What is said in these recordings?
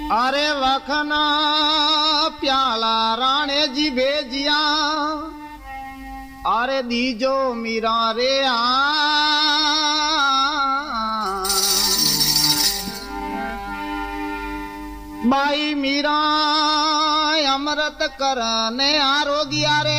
अरे वखना प्याला राणे जी भेजिया अरे दीजो मीरा रे बाई मीरा अमृत करने आरोग्या रे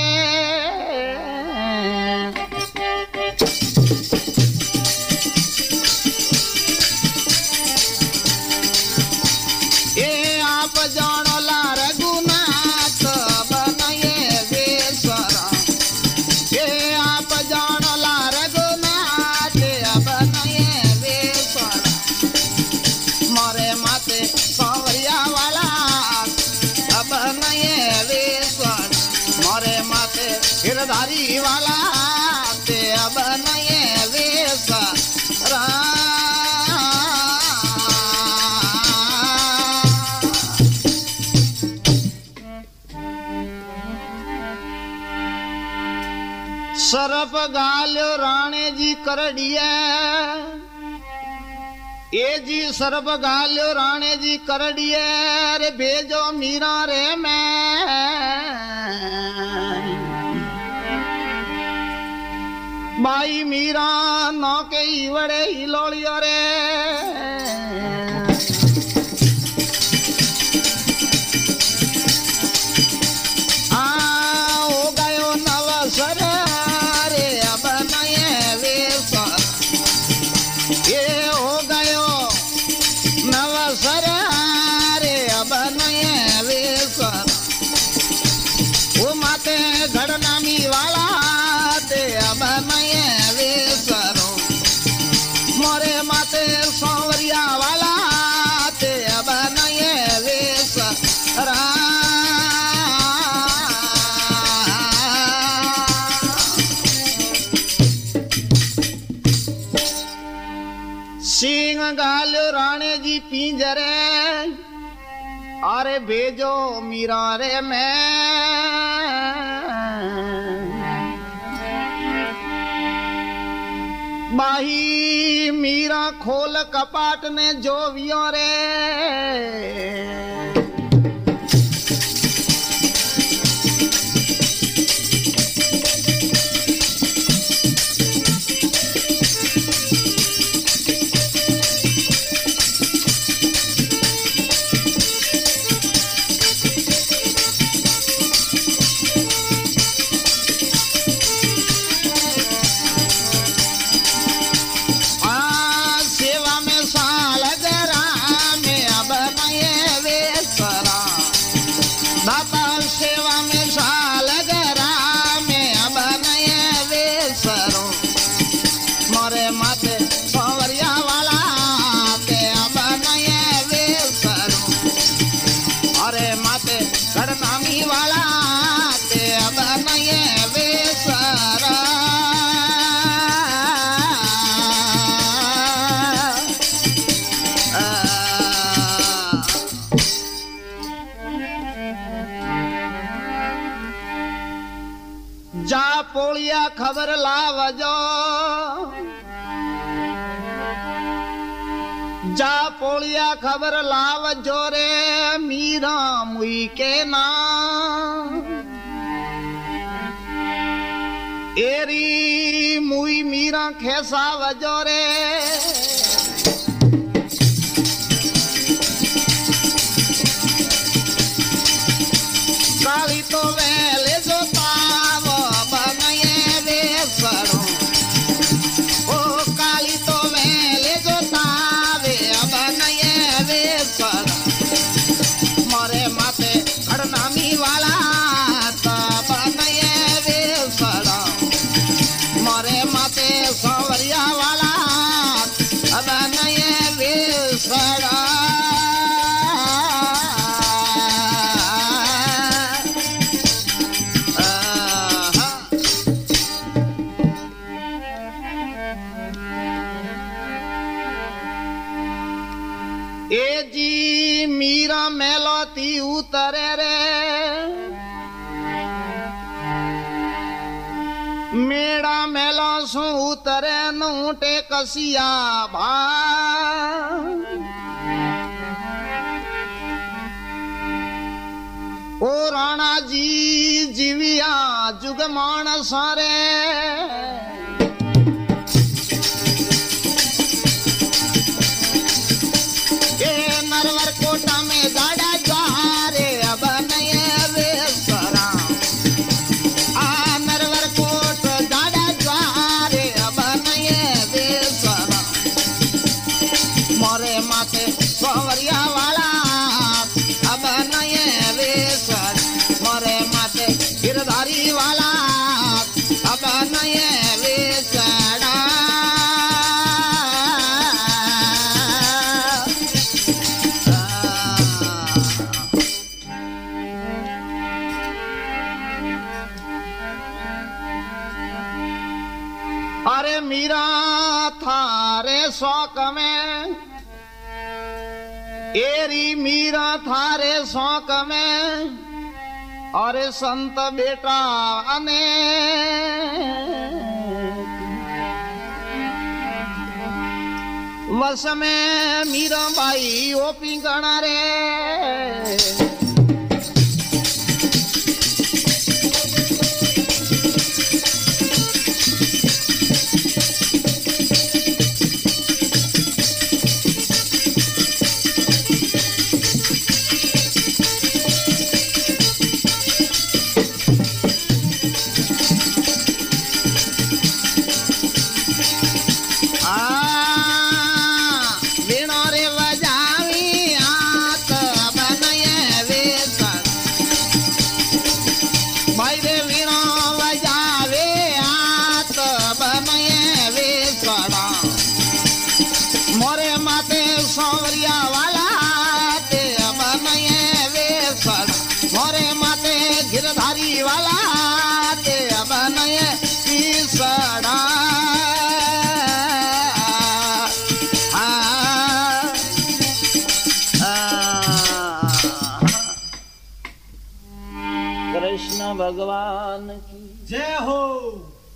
ये आप जानो ला रघुनाथ बनाए वेश्वरा ये आप जानो ला रघुनाथ बनाए वेश्वरा मोरे माते सांवरिया वाला बनाए वेश्वर मोरे माते गिरधारी वाला ते बनाए वेश्वरा सरप गाल्यो राणे जी करड़िया ए जी सरप गाल्यो राणे जी करड़िया रे भेजो मीरा रे मैं बाई मीरा नौ के इवड़े हिलोड़ियो रे घड़नामी वाला ते अब नये वेसरो मोरे माते सांवरिया वाला ते अब नये वेसरा सिंह गाल्यो राणे जी पिंजरे अरे भेजो मीरा रे मैं बाही मीरा खोल कपाट ने जो वियो रे घड़नामी वाला ते अब नये वेसरा जा पोलिया खबर लावजो जा पोलिया खबर लावजो रे मीरा मुई के नाम एरी मुई मीरा खेसा वजो रे काली तो वेले जो ताव बनाए वेसरो ओ काली तो वेले जो तावे बनाए वेसर मोरे माते घड़नामी वाला बनाए वेसर मोरे माते सांवरिया वाला बनाए वेसर ए जी मीरा मेलोती उतरे रे मेड़ा मेलो सु उतरे नूटे कसिया भा ओ राणा जी जीविया जुग मानस रे नरवर कोटा में गाड़ा द्वारे अब नए वेसरा आ नरवर कोट गाड़ा द्वारे अब नए वेसरा मोरे माथे सोवरिया वाला अब नए वेसरा मोरे माथे गिरधारी वाला अब नए वेसरा अरे मीरा थारे शौक में एरी मीरा थारे शौक में अरे संत बेटा अने वस में मीरा बाई ओ पिंगणा रे गिरधारी वाला ते अब नए तीसरा कृष्ण भगवान की जय हो।